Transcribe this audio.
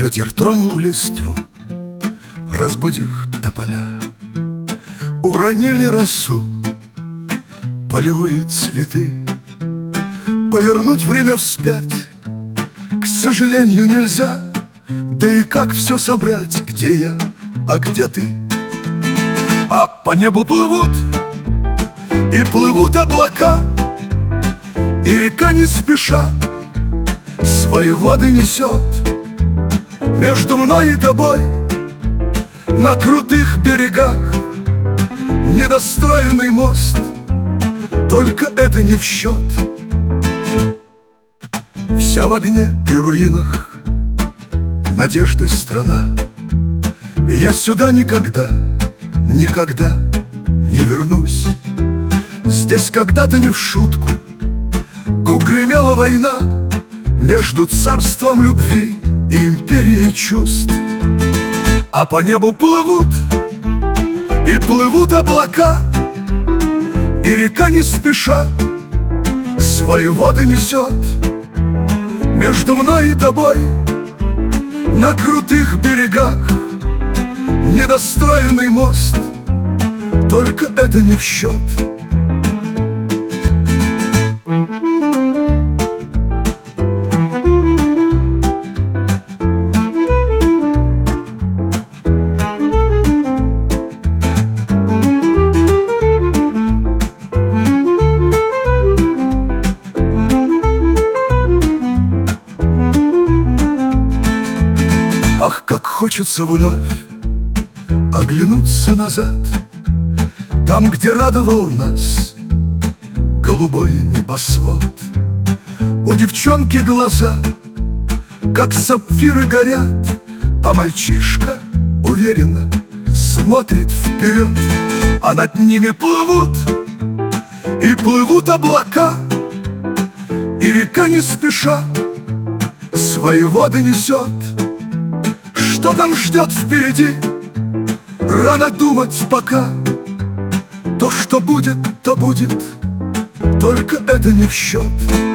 Ветер тронул листву, разбудив тополя. Уронили росу полевые цветы. Повернуть время вспять, к сожалению, нельзя. Да и как все собрать, где я, а где ты? А по небу плывут, и плывут облака, и река не спеша свои воды несет. Между мной и тобой на крутых берегах недостроенный мост, только это не в счет. Вся в огне и руинах надежды страна. И я сюда никогда, никогда не вернусь. Здесь когда-то не в шутку гремела война между царством любви и империей чувств. А по небу плывут, и плывут облака, и река не спеша свои воды несет. Между мной и тобой на крутых берегах недостроенный мост, только это не в счет. Ах, как хочется вновь оглянуться назад, там, где радовал нас голубой небосвод. У девчонки глаза, как сапфиры, горят, а мальчишка уверенно смотрит вперед. А над ними плывут, и плывут облака, и река не спеша свои воды несет. Что там ждет впереди, рано думать пока. То, что будет, то будет, только это не в счет.